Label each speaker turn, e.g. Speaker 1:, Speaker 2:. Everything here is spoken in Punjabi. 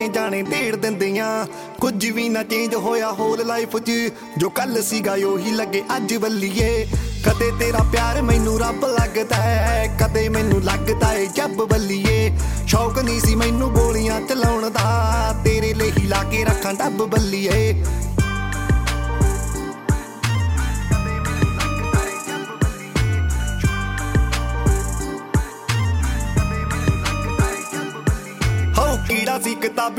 Speaker 1: ਜਾਣੇ ਢੇੜ ਦਿੰਦੀਆਂ ਕੁਝ ਵੀ ਨਾ ਚੇਂਜ ਹੋਇਆ ਹੋਲ ਲਾਈਫ 'ਚ ਜੋ ਕੱਲ ਸੀਗਾ ਉਹੀ ਲੱਗੇ ਅੱਜ ਬੱਲੀਏ ਕਦੇ ਤੇਰਾ ਪਿਆਰ ਮੈਨੂੰ ਰੱਬ ਲੱਗਦਾ ਹੈ ਕਦੇ ਮੈਨੂੰ ਲੱਗਦਾ ਏ ਜੱਬ ਬੱਲੀਏ ਸ਼ੌਕ ਨਹੀਂ ਸੀ ਮੈਨੂੰ ਗੋਲੀਆਂ ਚਲਾਉਣ ਦਾ ਤੇਰੇ ਲਈ ਹੀ ਲਾ ਕੇ ਰੱਖਾਂ ਡੱਬ ਬੱਲੀਏ